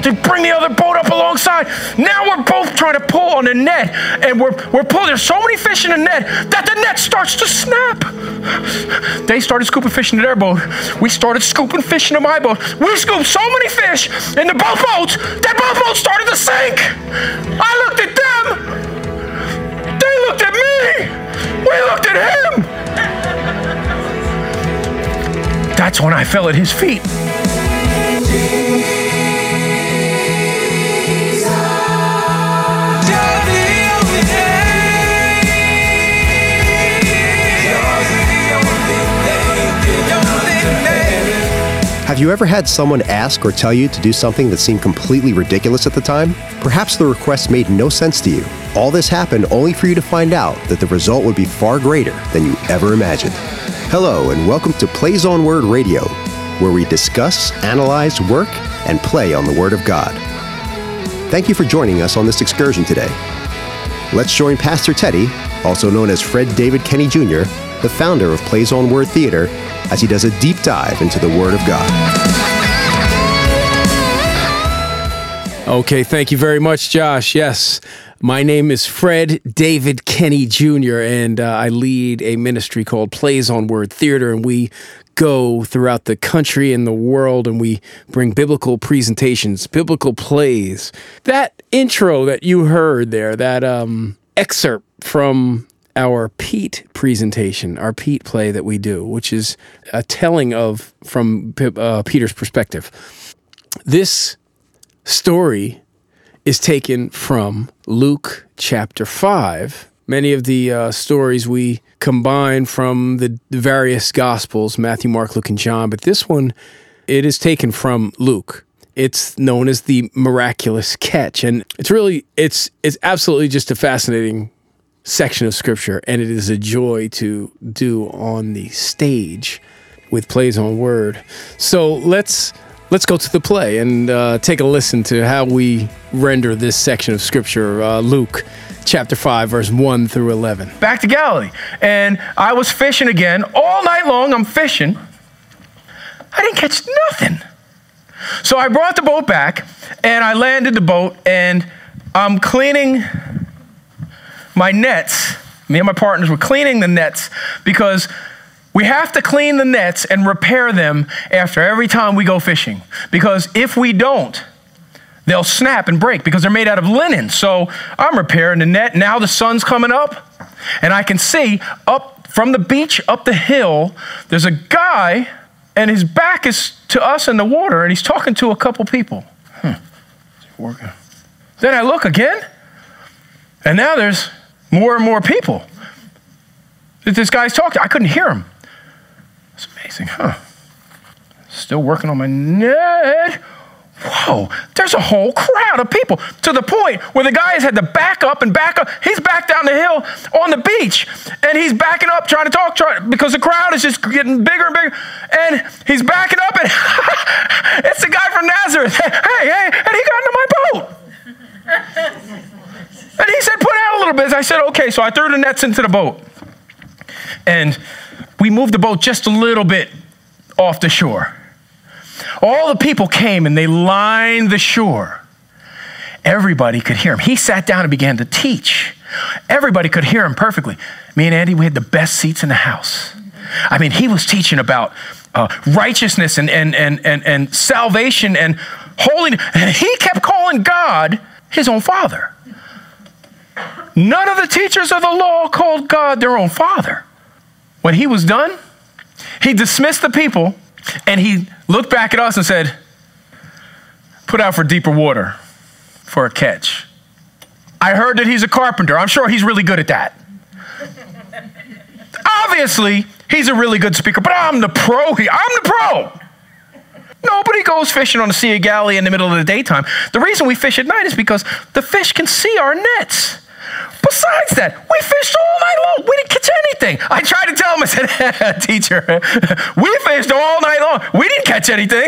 to bring the other boat up alongside. Now we're both trying to pull on the net, and we're pulling. There's so many fish in the net that the net starts to snap. They started scooping fish into their boat. We started scooping fish into my boat. We scooped so many fish into both boats that both boats started to sink. I looked at them. They looked at me. We looked at him. That's when I fell at his feet. Have you ever had someone ask or tell you to do something that seemed completely ridiculous at the time? Perhaps the request made no sense to you. All this happened only for you to find out that the result would be far greater than you ever imagined. Hello, and welcome to Plays on Word Radio, where we discuss, analyze, work, and play on the Word of God. Thank you for joining us on this excursion today. Let's join Pastor Teddy, also known as Fred David Kenny Jr., the founder of Plays on Word Theater, as he does a deep dive into the Word of God. Okay, thank you very much, Josh. Yes, my name is Fred David Kenny Jr., and I lead a ministry called Plays on Word Theater, and we go throughout the country and the world, and we bring biblical presentations, biblical plays. That intro that you heard there, that excerpt from our Pete presentation, our Pete play that we do, which is a telling of from Peter's perspective. This story is taken from Luke chapter 5. Many of the stories we combine from the various Gospels, Matthew, Mark, Luke, and John, but this one, it is taken from Luke. It's known as the miraculous catch, and it's absolutely just a fascinating section of Scripture, and it is a joy to do on the stage with Plays on Word. So let's go to the play and take a listen to how we render this section of Scripture, Luke chapter 5, verse 1 through 11. Back to Galilee, and I was fishing again. All night long, I'm fishing. I didn't catch nothing. So I brought the boat back, and I landed the boat, and I'm cleaning my nets. Me and my partners were cleaning the nets because we have to clean the nets and repair them after every time we go fishing. Because if we don't, they'll snap and break because they're made out of linen. So I'm repairing the net. Now the sun's coming up, and I can see up from the beach, up the hill, there's a guy, and his back is to us in the water, and he's talking to a couple people. Working. Then I look again, and now there's more and more people that this guy's talking to. I couldn't hear him. It's amazing, huh? Still working on my net. Whoa, there's a whole crowd of people to the point where the guy has had to back up and back up. He's back down the hill on the beach, and he's backing up trying to talk because the crowd is just getting bigger and bigger, and he's backing up, and it's the guy from Nazareth. Hey, and he got into my boat. And he said, put out a little bit. I said, okay. So I threw the nets into the boat. And we moved the boat just a little bit off the shore. All the people came and they lined the shore. Everybody could hear him. He sat down and began to teach. Everybody could hear him perfectly. Me and Andy, we had the best seats in the house. I mean, he was teaching about righteousness and salvation and holiness. And he kept calling God his own Father. None of the teachers of the law called God their own Father. When he was done, he dismissed the people, and he looked back at us and said, put out for deeper water for a catch. I heard that he's a carpenter. I'm sure he's really good at that. Obviously, he's a really good speaker, but I'm the pro here. I'm the pro. Nobody goes fishing on the Sea of Galilee in the middle of the daytime. The reason we fish at night is because the fish can see our nets. Besides that, we fished all night long. We didn't catch anything. I tried to tell him, I said, teacher, we fished all night long. We didn't catch anything.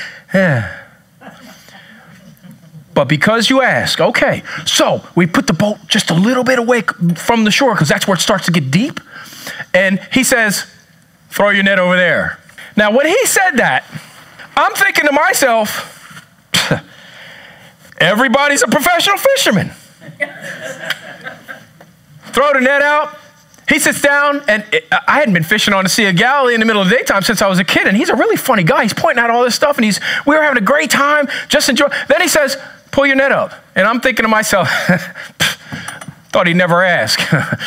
But because you ask, okay. So we put the boat just a little bit away from the shore because that's where it starts to get deep. And he says, throw your net over there. Now, when he said that, I'm thinking to myself, Everybody's a professional fisherman. Throw the net out. He sits down, and I hadn't been fishing on the Sea of Galilee in the middle of the daytime since I was a kid, and he's a really funny guy. He's pointing out all this stuff, and we were having a great time, just enjoy. Then he says, pull your net up. And I'm thinking to myself, thought he'd never ask.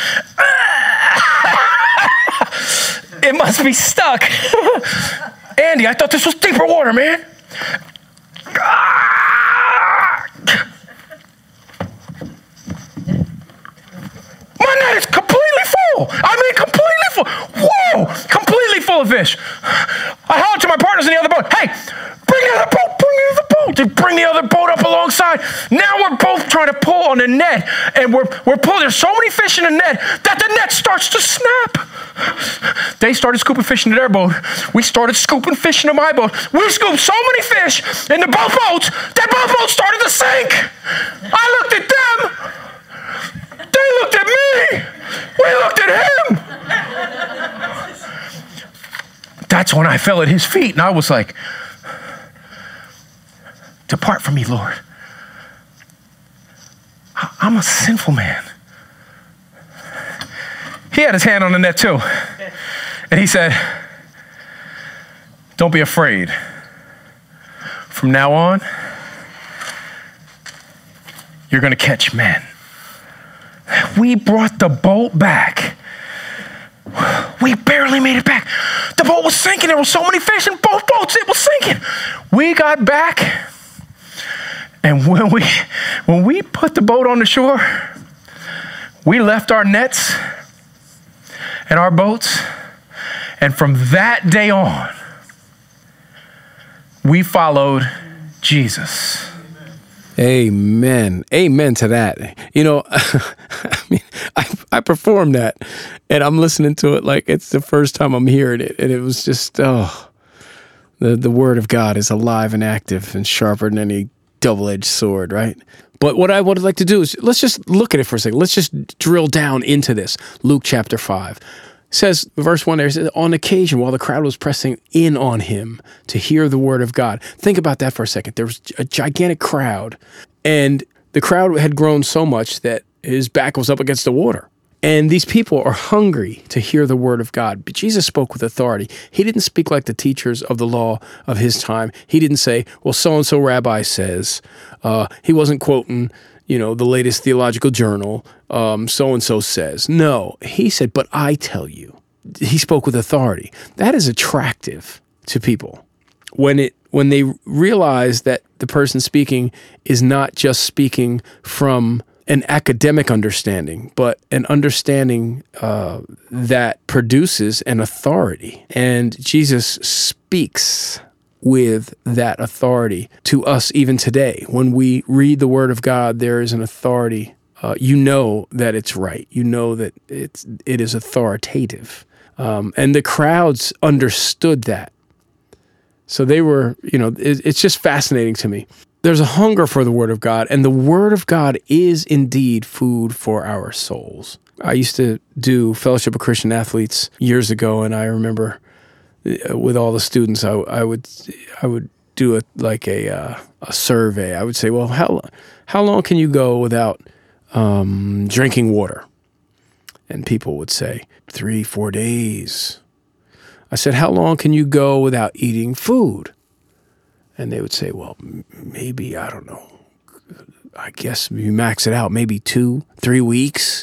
It must be stuck. Andy, I thought this was deeper water, man. My net is completely full. I mean, completely full. Whoa, completely full of fish. I hollered to my partners in the other boat, hey, bring the other boat, bring the other boat. They bring the other boat up alongside. Now we're both trying to pull on the net, and we're pulling. There's so many fish in the net that the net starts to snap. They started scooping fish into their boat. We started scooping fish into my boat. We scooped so many fish into both boats that both boats started to sink. I looked at them. They looked at me. We looked at him. That's when I fell at his feet, and I was like, depart from me, Lord. I'm a sinful man. He had his hand on the net too. And he said, don't be afraid. From now on, you're going to catch men. We brought the boat back. We barely made it back. The boat was sinking. There were so many fish in both boats. It was sinking. We got back. And when we put the boat on the shore, we left our nets and our boats. And from that day on, we followed Jesus. Amen. Amen to that. You know, I mean, I performed that, and I'm listening to it like it's the first time I'm hearing it, and it was just, the Word of God is alive and active and sharper than any double-edged sword, right? But what I would like to do is, let's just look at it for a second. Let's just drill down into this. Luke chapter 5. Says, verse 1 there, says, on occasion, while the crowd was pressing in on him to hear the word of God. Think about that for a second. There was a gigantic crowd, and the crowd had grown so much that his back was up against the water. And these people are hungry to hear the word of God. But Jesus spoke with authority. He didn't speak like the teachers of the law of his time. He didn't say, well, so-and-so rabbi says. He wasn't quoting, the latest theological journal, so-and-so says. No, he said, but I tell you. He spoke with authority. That is attractive to people. When they realize that the person speaking is not just speaking from an academic understanding, but an understanding that produces an authority. And Jesus speaks with that authority to us even today. When we read the Word of God, there is an authority. You know that it's right. You know that it is authoritative. And the crowds understood that. So they were, it's just fascinating to me. There's a hunger for the Word of God, and the Word of God is indeed food for our souls. I used to do Fellowship of Christian Athletes years ago, and I remember with all the students, I would do a survey. I would say, well, how long can you go without drinking water? And people would say 3-4 days. I said, how long can you go without eating food? And they would say, well, maybe, I don't know. I guess you max it out, maybe 2-3 weeks.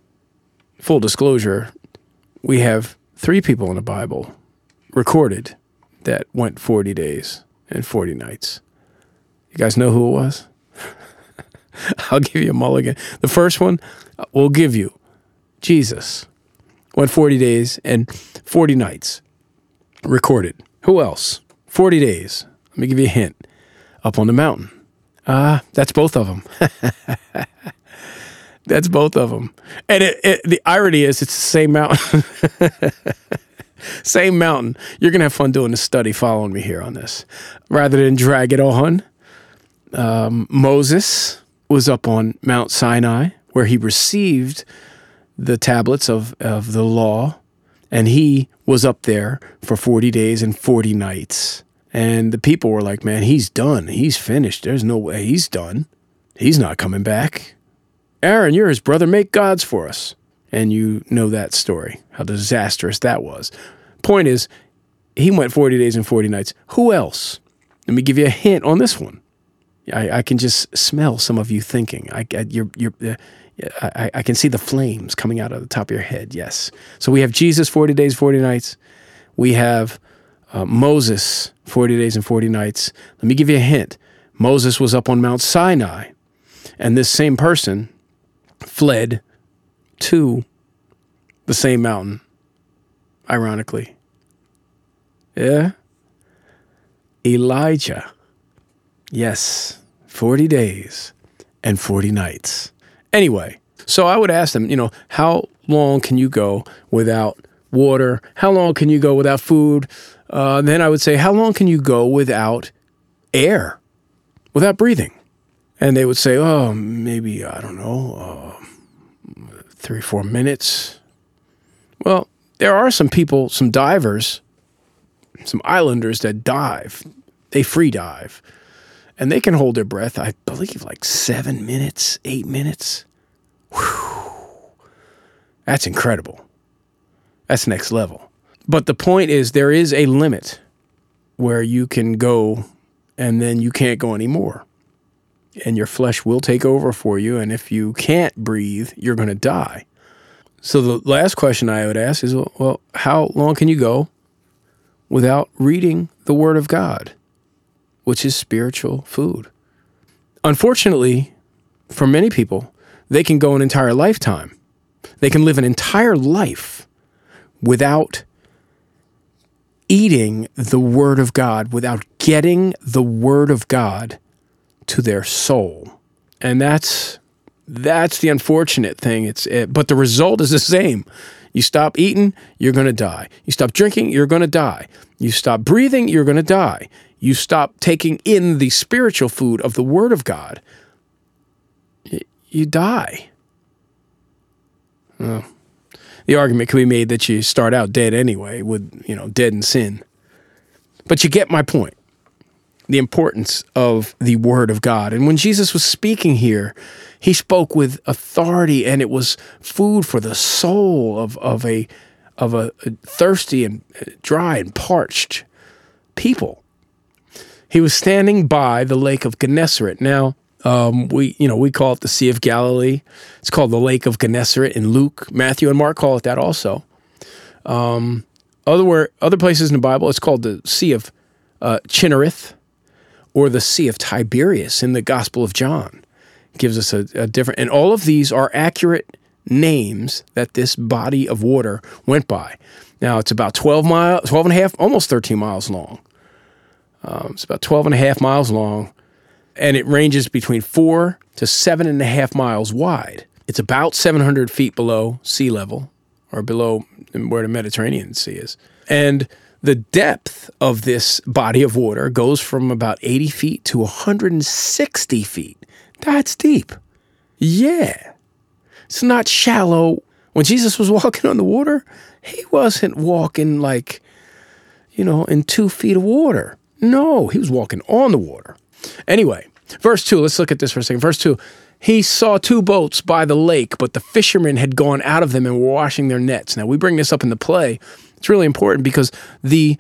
Full disclosure, we have 3 people in the Bible recorded that went 40 days and 40 nights. You guys know who it was? I'll give you a mulligan. The first one, we'll give you. Jesus went 40 days and 40 nights recorded. Who else? 40 days. Let me give you a hint. Up on the mountain. That's both of them. That's both of them. And the irony is it's the same mountain. Same mountain. You're going to have fun doing the study following me here on this. Rather than drag it on, Moses was up on Mount Sinai where he received the tablets of the law, and he was up there for 40 days and 40 nights. And the people were like, man, he's done. He's finished. There's no way he's done. He's not coming back. Aaron, you're his brother. Make gods for us. And you know that story, how disastrous that was. Point is, he went 40 days and 40 nights. Who else? Let me give you a hint on this one. I can just smell some of you thinking. I can see the flames coming out of the top of your head. Yes. So we have Jesus 40 days, 40 nights. We have Moses 40 days and 40 nights. Let me give you a hint. Moses was up on Mount Sinai, and this same person fled to the same mountain, ironically. Yeah? Elijah. Yes, 40 days and 40 nights. Anyway, so I would ask them, how long can you go without water? How long can you go without food? Then I would say, how long can you go without air, without breathing? And they would say, maybe, 3 or 4 minutes. Well, there are some people, some divers, some islanders that dive. They free dive. And they can hold their breath, I believe, like 7 minutes, 8 minutes. Whew. That's incredible. That's next level. But the point is, there is a limit where you can go and then you can't go anymore. And your flesh will take over for you. And if you can't breathe, you're going to die. So the last question I would ask is, well, how long can you go without reading the Word of God, which is spiritual food? Unfortunately, for many people, they can go an entire lifetime. They can live an entire life without eating the Word of God, without getting the Word of God to their soul. And that's the unfortunate thing. But the result is the same. You stop eating, you're going to die. You stop drinking, you're going to die. You stop breathing, you're going to die. You stop taking in the spiritual food of the Word of God, you die. Well, the argument can be made that you start out dead anyway, dead in sin. But you get my point. The importance of the Word of God. And when Jesus was speaking here, he spoke with authority, and it was food for the soul of a thirsty and dry and parched people. He was standing by the lake of Gennesaret. Now, we call it the Sea of Galilee. It's called the Lake of Gennesaret in Luke. Matthew and Mark call it that also. Other places in the Bible, it's called the Sea of Chinnereth, or the Sea of Tiberias in the Gospel of John. It gives us a different, and all of these are accurate names that this body of water went by. Now, it's about 12 and a half, almost 13 miles long. It's about 12 and a half miles long, and it ranges between 4 to 7.5 miles wide. It's about 700 feet below sea level, or below where the Mediterranean Sea is. And the depth of this body of water goes from about 80 feet to 160 feet. That's deep. Yeah. It's not shallow. When Jesus was walking on the water, he wasn't walking in 2 feet of water. No, he was walking on the water. Anyway, verse 2, let's look at this for a second. Verse 2, he saw 2 boats by the lake, but the fishermen had gone out of them and were washing their nets. Now, we bring this up in the play. It's really important because the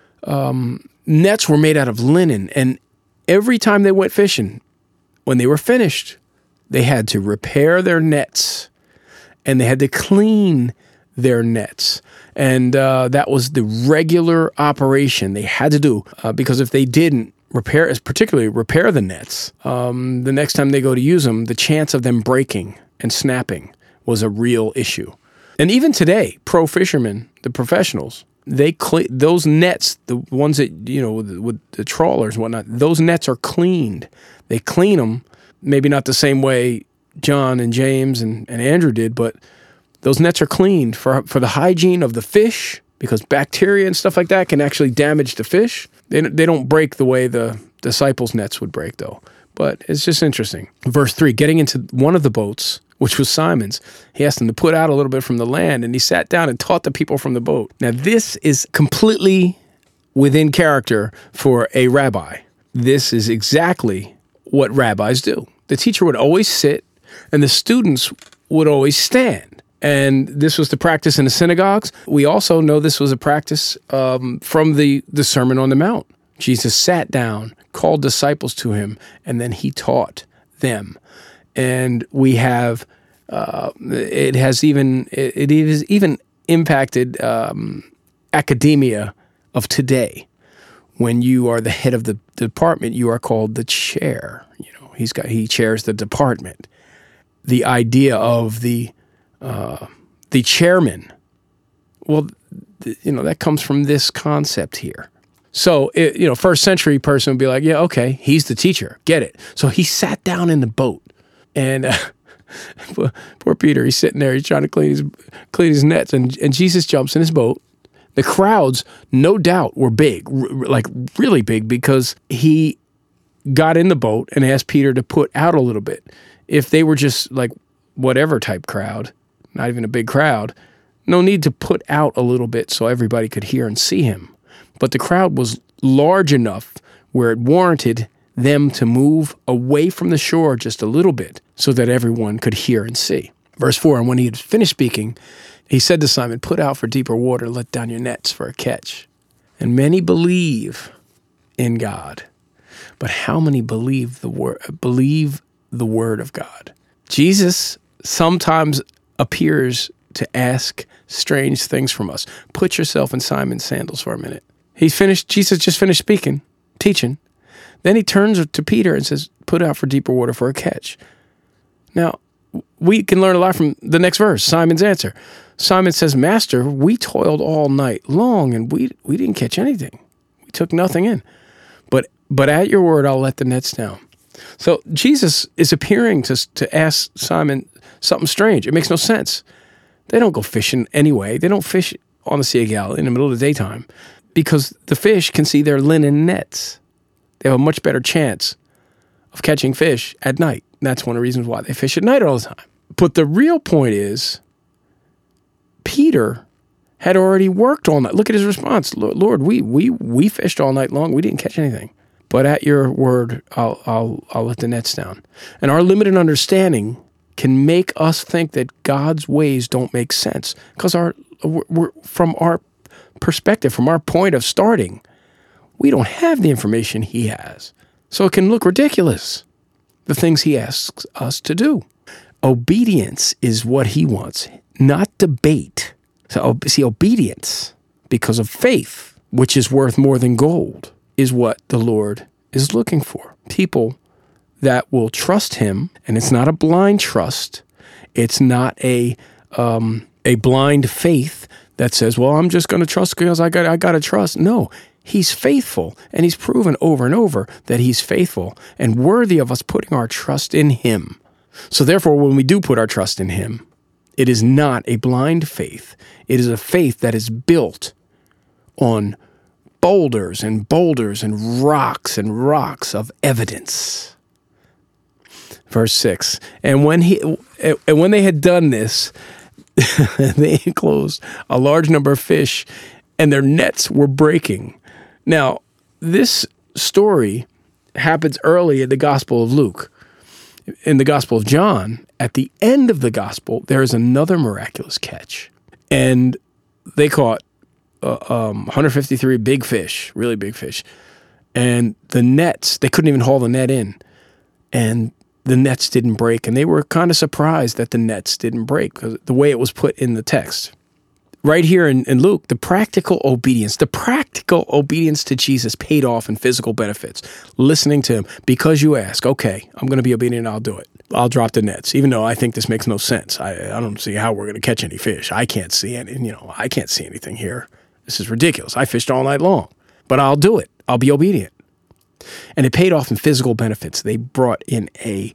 nets were made out of linen, and every time they went fishing, when they were finished, they had to repair their nets, and they had to clean their nets. And that was the regular operation they had to do, because if they didn't particularly repair the nets, the next time they go to use them, the chance of them breaking and snapping was a real issue. And even today, pro fishermen, the professionals, they clean those nets, the ones that, with the trawlers and whatnot, those nets are cleaned. They clean them, maybe not the same way John and James and Andrew did, but those nets are cleaned for the hygiene of the fish, because bacteria and stuff like that can actually damage the fish. They don't break the way the disciples' nets would break, though. But it's just interesting. Verse 3, getting into one of the boats, which was Simon's, he asked him to put out a little bit from the land, and he sat down and taught the people from the boat. Now, this is completely within character for a rabbi. This is exactly what rabbis do. The teacher would always sit, and the students would always stand. And this was the practice in the synagogues. We also know this was a practice from the Sermon on the Mount. Jesus sat down, called disciples to him, and then he taught them. And we have, it is even impacted academia of today. When you are the head of the department, you are called the chair. He chairs the department. The idea of the chairman, well, that comes from this concept here. So, first century person would be like, yeah, okay, he's the teacher, get it. So he sat down in the boat, and poor Peter, he's sitting there, he's trying to clean his nets, and Jesus jumps in his boat. The crowds, no doubt, were big, like really big, because he got in the boat and asked Peter to put out a little bit. If they were just like whatever type crowd, not even a big crowd, no need to put out a little bit so everybody could hear and see him. But the crowd was large enough where it warranted them to move away from the shore just a little bit so that everyone could hear and see. Verse 4, and when he had finished speaking, he said to Simon, put out for deeper water, let down your nets for a catch. And many believe in God. But how many believe the word of God? Jesus sometimes appears to ask strange things from us. Put yourself in Simon's sandals for a minute. Jesus just finished speaking, teaching. Then he turns to Peter and says, put out for deeper water for a catch. Now, we can learn a lot from the next verse, Simon's answer. Simon says, Master, we toiled all night long and we didn't catch anything. We took nothing in. But at your word, I'll let the nets down. So Jesus is appearing to ask Simon something strange. It makes no sense. They don't go fishing anyway. They don't fish on the Sea of Galilee in the middle of the daytime because the fish can see their linen nets. They have a much better chance of catching fish at night. And that's one of the reasons why they fish at night all the time. But the real point is, Peter had already worked all night. Look at his response. Lord, we fished all night long. We didn't catch anything. But at your word, I'll let the nets down. And our limited understanding can make us think that God's ways don't make sense because we're from our perspective, from our point of starting, we don't have the information he has. So it can look ridiculous, the things he asks us to do. Obedience is what he wants, not debate. So see, obedience, because of faith, which is worth more than gold, is what the Lord is looking for. People that will trust him, and it's not a blind trust. It's not a blind faith that says, well, I'm just going to trust because I got to trust. No, he's faithful, and he's proven over and over that he's faithful and worthy of us putting our trust in him. So therefore, when we do put our trust in him, it is not a blind faith. It is a faith that is built on boulders and rocks of evidence. Verse 6, and when they had done this, they enclosed a large number of fish, and their nets were breaking. Now, this story happens early in the Gospel of Luke. In the Gospel of John, at the end of the Gospel, there is another miraculous catch. And they caught 153 big fish, really big fish. And the nets, they couldn't even haul the net in. And the nets didn't break. And they were kind of surprised that the nets didn't break because the way it was put in the text. Right here in Luke, the practical obedience to Jesus paid off in physical benefits. Listening to him, because you ask, okay, I'm going to be obedient, I'll do it. I'll drop the nets, even though I think this makes no sense. I don't see how we're going to catch any fish. I can't see any, I can't see anything here. This is ridiculous. I fished all night long, but I'll do it. I'll be obedient. And it paid off in physical benefits. They brought in a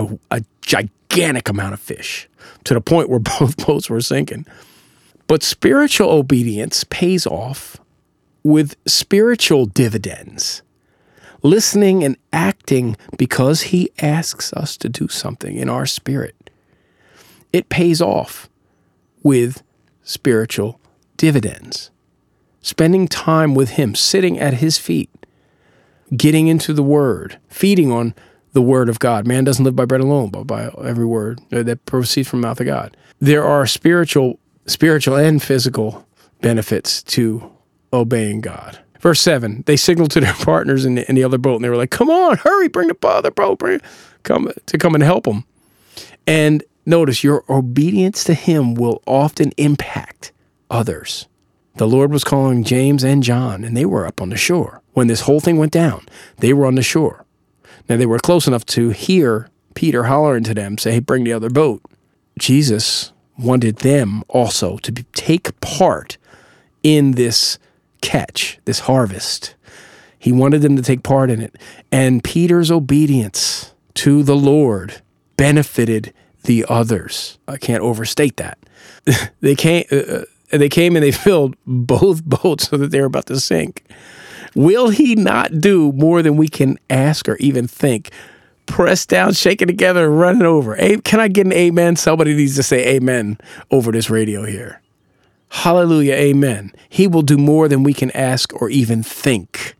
gigantic amount of fish to the point where both boats were sinking. But spiritual obedience pays off with spiritual dividends. Listening and acting because he asks us to do something in our spirit. It pays off with spiritual dividends. Spending time with him, sitting at his feet, getting into the Word, feeding on the word of God. Man doesn't live by bread alone, but by every word that proceeds from the mouth of God. There are spiritual and physical benefits to obeying God. Verse 7, they signaled to their partners in the other boat, and they were like, come on, hurry, bring the other boat, come and help them. And notice, your obedience to him will often impact others. The Lord was calling James and John, and they were up on the shore. When this whole thing went down, they were on the shore. Now, they were close enough to hear Peter hollering to them, say, hey, bring the other boat. Jesus wanted them also to take part in this catch, this harvest. He wanted them to take part in it. And Peter's obedience to the Lord benefited the others. I can't overstate that. They came and they filled both boats so that they were about to sink. Will he not do more than we can ask or even think? Press down, shake it together, and run it over. Can I get an amen? Somebody needs to say amen over this radio here. Hallelujah, amen. He will do more than we can ask or even think,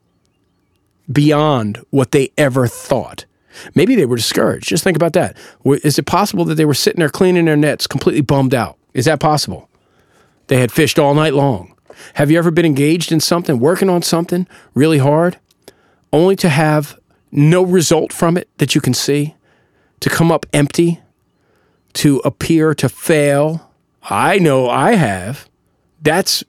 beyond what they ever thought. Maybe they were discouraged. Just think about that. Is it possible that they were sitting there cleaning their nets, completely bummed out? Is that possible? They had fished all night long. Have you ever been engaged in something, working on something really hard, only to have no result from it that you can see, to come up empty, to appear to fail? I know I have. That's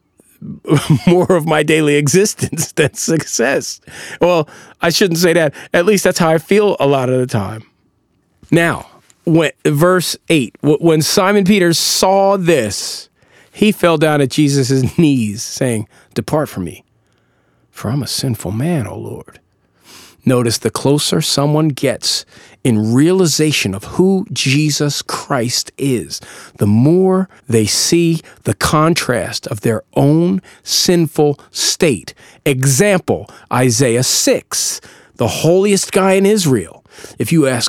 more of my daily existence than success. Well, I shouldn't say that. At least that's how I feel a lot of the time. Now, verse 8, when Simon Peter saw this, he fell down at Jesus' knees, saying, depart from me, for I'm a sinful man, O Lord. Notice the closer someone gets in realization of who Jesus Christ is, the more they see the contrast of their own sinful state. Example, Isaiah 6, the holiest guy in Israel. If you ask,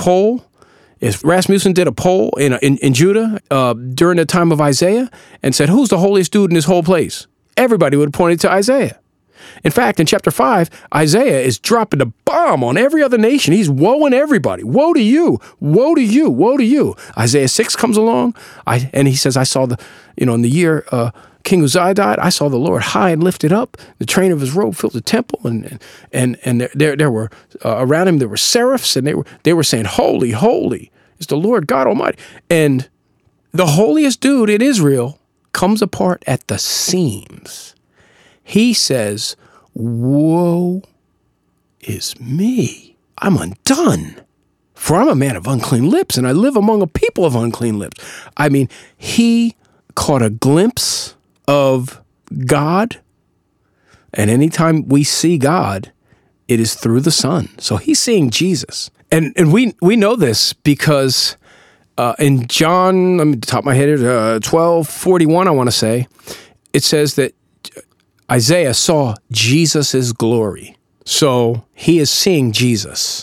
if Rasmussen did a poll in Judah during the time of Isaiah and said, who's the holiest dude in this whole place? Everybody would have pointed to Isaiah. In fact, in chapter 5, Isaiah is dropping the bomb on every other nation. He's woeing everybody. Woe to you, woe to you, woe to you. Isaiah 6 comes along, and he says, I saw in the year King Uzziah died, I saw the Lord high and lifted up. The train of his robe filled the temple, and there were around him there were seraphs, and they were saying, holy, holy is the Lord God Almighty. And the holiest dude in Israel comes apart at the seams. He says, woe is me. I'm undone, for I'm a man of unclean lips, and I live among a people of unclean lips. I mean, he caught a glimpse of God, and anytime we see God, it is through the Son. So he's seeing Jesus. And we know this because in John, let me top my head here, 12:41, I want to say, it says that Isaiah saw Jesus' glory. So he is seeing Jesus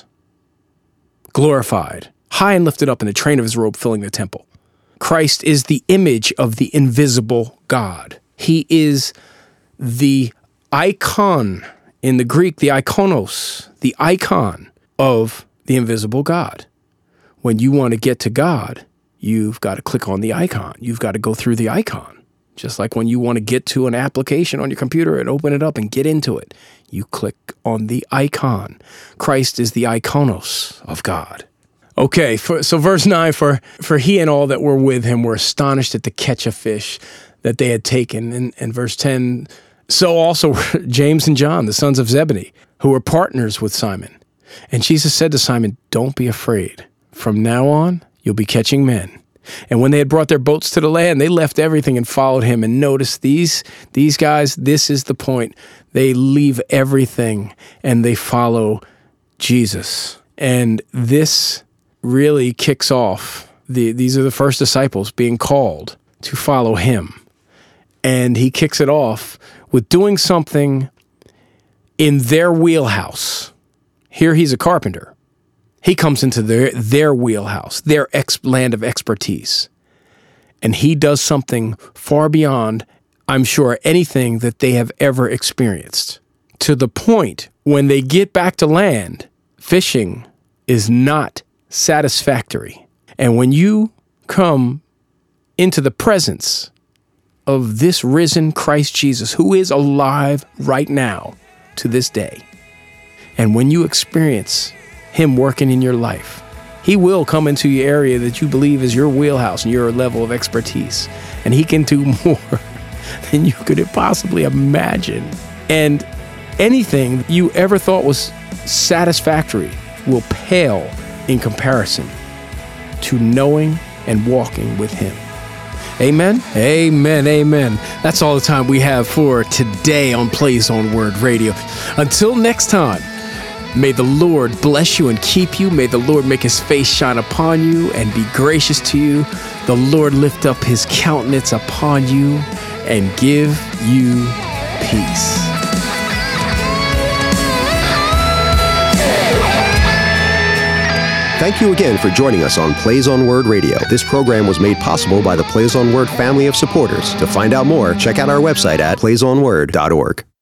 glorified, high and lifted up in the train of his robe filling the temple. Christ is the image of the invisible God. He is the icon, in the Greek, the ikonos, the icon of the invisible God. When you want to get to God, you've got to click on the icon. You've got to go through the icon. Just like when you want to get to an application on your computer and open it up and get into it, you click on the icon. Christ is the ikonos of God. Okay, so verse 9, for he and all that were with him were astonished at the catch of fish that they had taken. And verse 10, so also were James and John, the sons of Zebedee, who were partners with Simon. And Jesus said to Simon, don't be afraid. From now on, you'll be catching men. And when they had brought their boats to the land, they left everything and followed him. And notice these guys, this is the point. They leave everything and they follow Jesus. And this really kicks off. These are the first disciples being called to follow him. And he kicks it off with doing something in their wheelhouse. Here he's a carpenter. He comes into their wheelhouse, their land of expertise. And he does something far beyond, I'm sure, anything that they have ever experienced. To the point when they get back to land, fishing is not satisfactory. And when you come into the presence of this risen Christ Jesus, who is alive right now to this day, and when you experience him working in your life, he will come into your area that you believe is your wheelhouse and your level of expertise. And he can do more than you could possibly imagine. And anything you ever thought was satisfactory will pale in comparison to knowing and walking with him. Amen? Amen, amen. That's all the time we have for today on Plays on Word Radio. Until next time, may the Lord bless you and keep you. May the Lord make his face shine upon you and be gracious to you. The Lord lift up his countenance upon you and give you peace. Thank you again for joining us on Plays on Word Radio. This program was made possible by the Plays on Word family of supporters. To find out more, check out our website at playsonword.org.